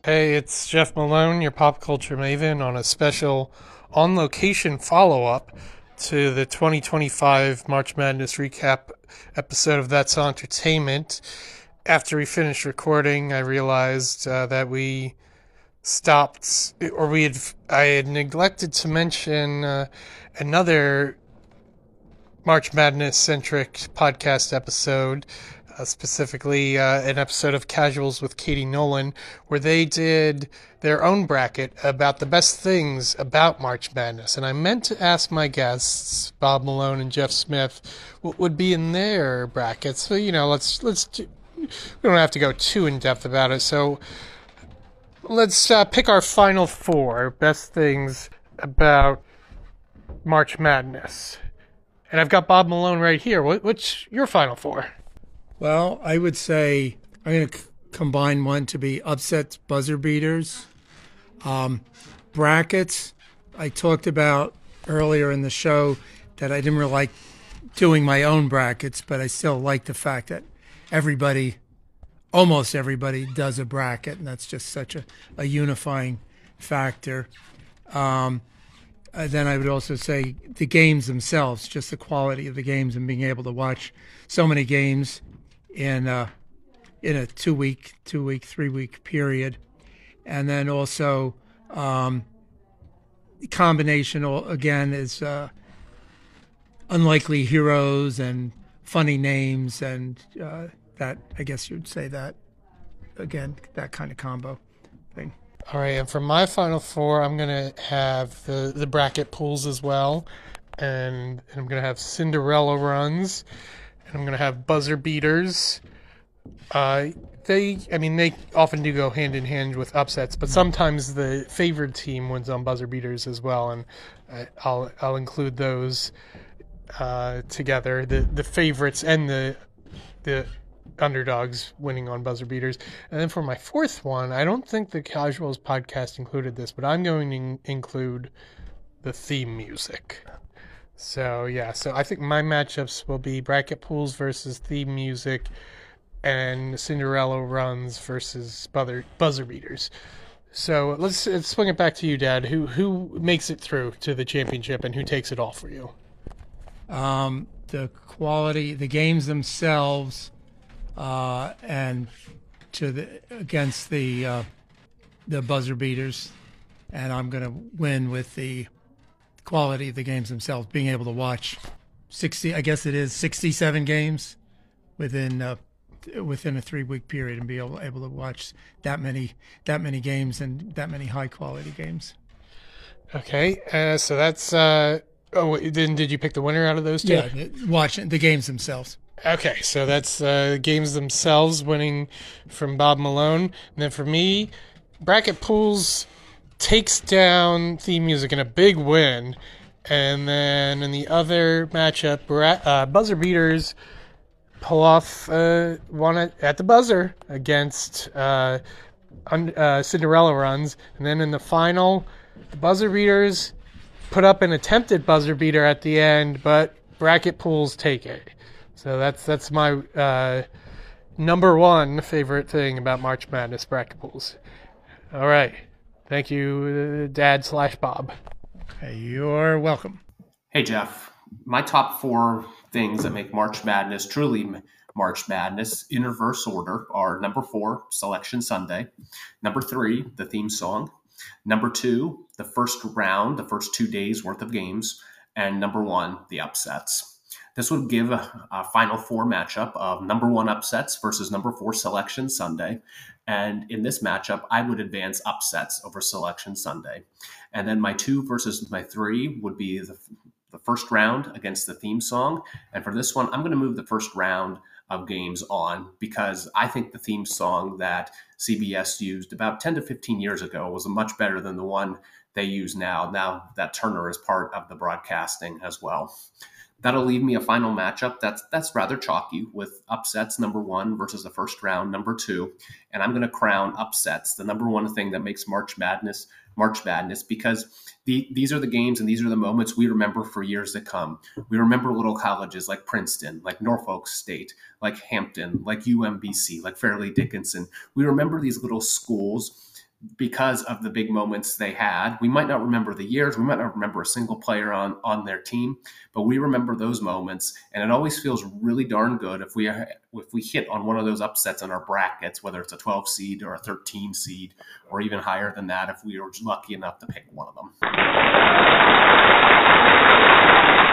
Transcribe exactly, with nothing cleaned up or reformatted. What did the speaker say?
Hey, it's Jeff Malone, your pop culture maven, on a special on location follow up to the twenty twenty-five March Madness recap episode of That's Entertainment. After we finished recording, I realized uh, that we stopped, or we had, I had neglected to mention uh, another March Madness centric podcast episode, uh, specifically uh, an episode of Casuals with Katie Nolan, where they did their own bracket about the best things about March Madness. And I meant to ask my guests, Bob Malone and Jeff Smith, what would be in their brackets. So, you know, let's, let's do, we don't have to go too in depth about it. So let's uh, pick our final four best things about March Madness. And I've got Bob Malone right here. What, what's your final four? Well, I would say I'm going to c- combine one to be upsets, buzzer beaters, um, brackets. I talked about earlier in the show that I didn't really like doing my own brackets, but I still like the fact that everybody, almost everybody, does a bracket, and that's just such a, a unifying factor. Um, Uh, then I would also say the games themselves, just the quality of the games and being able to watch so many games in uh, in a two week, two week, three week period, and then also um, the combination al- again is uh, unlikely heroes and funny names, and uh, that I guess you'd say that again, that kind of combo thing. All right, and for my final four, I'm going to have the, the bracket pools as well. And, and I'm going to have Cinderella runs. And I'm going to have buzzer beaters. Uh, they, I mean, they often do go hand in hand with upsets, but sometimes the favored team wins on buzzer beaters as well. And I, I'll I'll include those uh, together, the the favorites and the the underdogs winning on buzzer beaters. And then for my fourth one, I don't think the Casuals podcast included this, but I'm going to in- include the theme music. So yeah, so I think my matchups will be bracket pools versus theme music and Cinderella runs versus buzzer buzzer beaters. So let's, let's swing it back to you, Dad. Who who makes it through to the championship and who takes it all for you? Um, the quality, the games themselves. Uh, and to the against the uh, the buzzer beaters, and I'm going to win with the quality of the games themselves. Being able to watch sixty, I guess it is sixty-seven games within uh, within a three week period, and be able able to watch that many that many games and that many high quality games. Okay, uh, so that's uh, oh. Then did you pick the winner out of those two? Yeah, watching the games themselves. Okay, so that's uh, games themselves winning from Bob Malone. And then for me, bracket pools takes down theme music in a big win. And then in the other matchup, bra- uh, buzzer beaters pull off uh, one at, at the buzzer against uh, un- uh, Cinderella runs. And then in the final, the buzzer beaters put up an attempted buzzer beater at the end, but bracket pools take it. So that's that's my uh, number one favorite thing about March Madness bracket pools. All right. Thank you, uh, Dad slash Bob. Hey, you're welcome. Hey, Jeff. My top four things that make March Madness truly March Madness in reverse order are number four, Selection Sunday. Number three, the theme song. Number two, the first round, the first two days worth of games. And number one, the upsets. This would give a, a final four matchup of number one upsets versus number four Selection Sunday. And in this matchup, I would advance upsets over Selection Sunday. And then my two versus my three would be the, the first round against the theme song. And for this one, I'm going to move the first round of games on because I think the theme song that C B S used about ten to fifteen years ago was much better than the one they use now, now that Turner is part of the broadcasting as well. That'll leave me a final matchup that's that's rather chalky with upsets number one versus the first round number two. And I'm going to crown upsets the number one thing that makes March Madness March Madness because the, these are the games and these are the moments we remember for years to come. We remember little colleges like Princeton, like Norfolk State, like Hampton, like U M B C, like Fairleigh Dickinson. We remember these little schools because of the big moments they had. We might not remember the years, we might not remember a single player on, on their team, but we remember those moments. And it always feels really darn good if we if we hit on one of those upsets in our brackets, whether it's a twelve seed or a thirteen seed, or even higher than that if we were lucky enough to pick one of them.